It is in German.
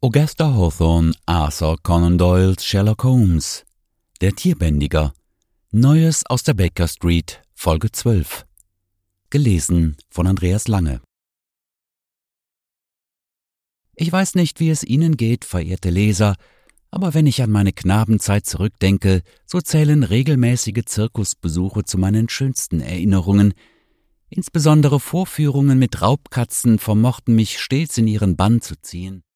Augusta Hawthorne, Arthur Conan Doyles Sherlock Holmes. Der Tierbändiger. Neues aus der Baker Street, Folge 12. Gelesen von Andreas Lange. Ich weiß nicht, wie es Ihnen geht, verehrte Leser, aber wenn ich an meine Knabenzeit zurückdenke, so zählen regelmäßige Zirkusbesuche zu meinen schönsten Erinnerungen. Insbesondere Vorführungen mit Raubkatzen vermochten mich stets in ihren Bann zu ziehen.